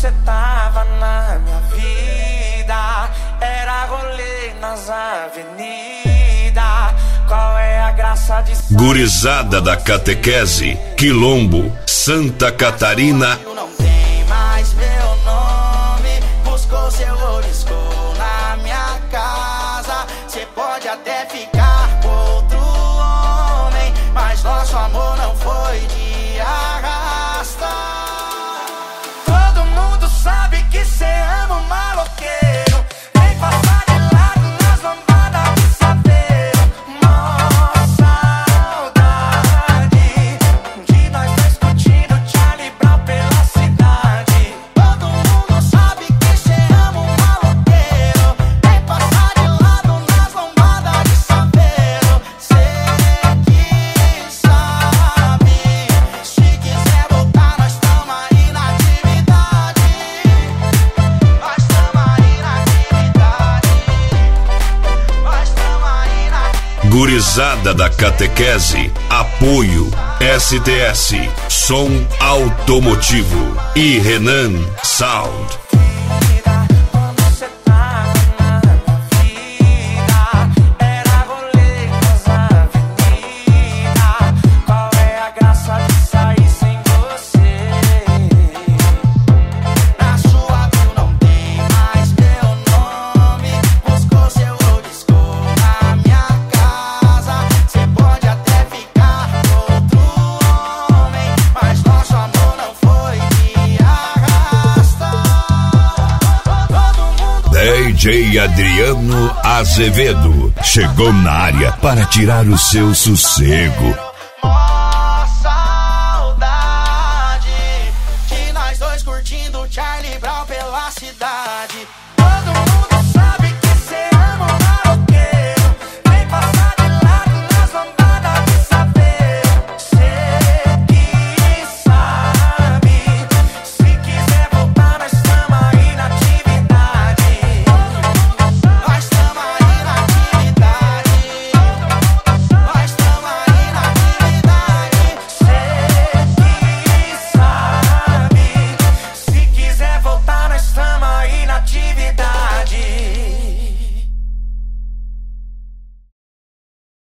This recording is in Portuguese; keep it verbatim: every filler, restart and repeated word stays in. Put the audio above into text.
cê tava na minha vida, era rolê nas avenidas. Qual é a graça de ser? Gurizada da Catequese, Quilombo, Santa Catarina. Não tem mais meu nome, buscou seu oliscou na minha casa. Cê pode até ficar com outro homem, mas nosso amor não foi de arrasta. Todo mundo sabe que cê ama um maloqueiro, vem passar de lado nas lambadas de saveiro. Mó saudade de nós dois curtindo Charlie Brown pela cidade. Todo mundo sabe que cê ama um maloqueiro, vem passar de lado nas lambadas de saveiro. Cê que sabe, se quiser voltar nós tamo aí na atividade. Nós tamo aí na atividade. Nós tamo aí na atividade. Gurizada da Catequese, apoio S T S, som automotivo e Renan Sound. Quando cê tava na minha vida, era rolê nas avenidas. Qual é a graça de sair sem você? Na sua tu não tem mais meu nome, buscou seu oliscou na minha casa. Cê pode até ficar com outro homem, mas nosso amor não foi de arrasta. Todo mundo D J Adriano Azevedo chegou na área para tirar o seu sossego.